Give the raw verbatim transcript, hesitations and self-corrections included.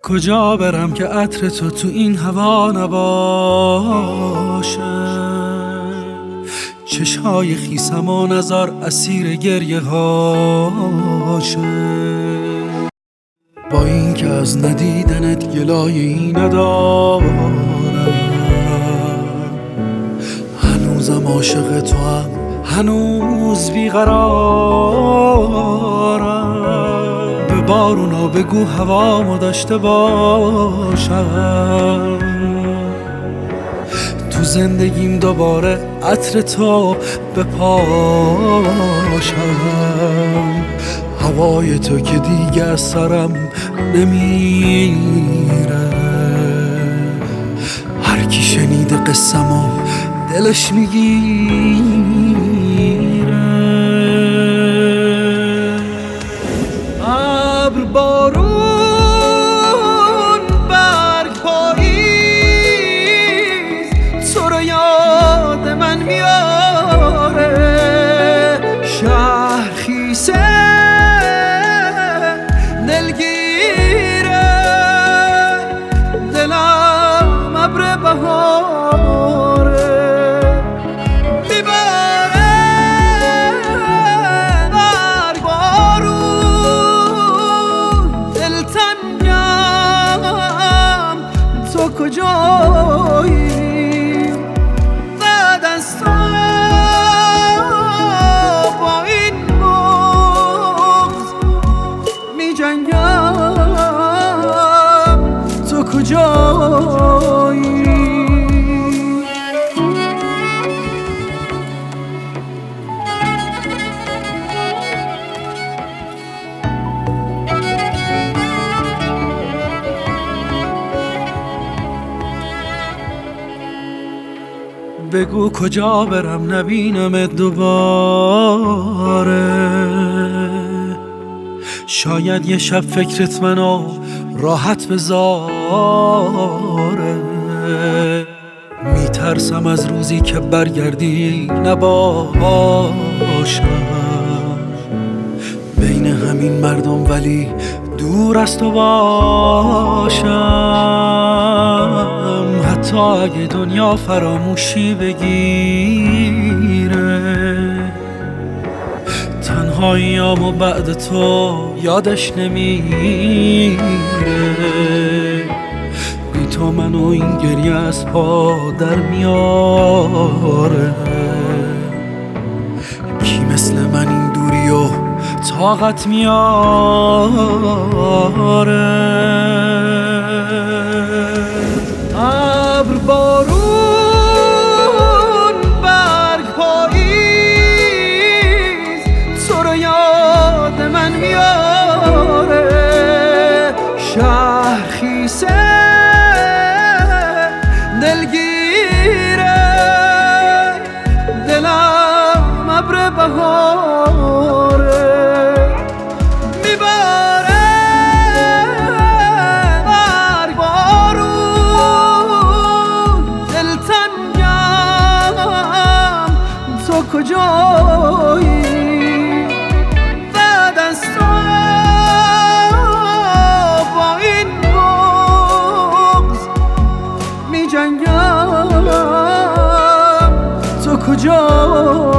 کجا برم که عطر تو تو این هوا نباشه؟ چشای خیسم و نظر اسیر گریه هاشه. با این که از ندیدنت گلایی ندارم، هنوزم عاشق تو هم، هنوز بیقرارم. به بارونا بگو هوامو داشته باشم، تو زندگیم دوباره عطر تو بپاشم. هوای تو که دیگه از سرم نمیره، هر کی شنیده قصه‌مو دلش میگیره. ابر، بارون، برگ، پاییز تو رو یاد من میاره. شهر خیسه دلگیره، دلم ابر بهاره. میباره برگ، بارون، دلتنگم تو کجایی؟ بعد از تو با این بغض می جنگم، تو کجایی؟ بگو کجا برم نبینم دوباره. شاید یه شب فکرت منو راحت بذاره. میترسم از روزی که برگردی نباشم بین همین مردم، ولی دور از تو باشم. حتی اگه دنیا فراموشی بگیره، تنهاییامو بعد تو یادش نمیره. بی تو منو این گریه از پا در میاره. کی مثل من این دوری و طاقت میاره؟ ابر، بارون، برگ، پاییز تو رو یاد من میاره. شهر خیسه دلگیره، دلم ابر بهاره. میباره برگ، بارون، دلتنگم تو کجایی؟ بعد از تو با این بغض می جنگم، تو کجایی؟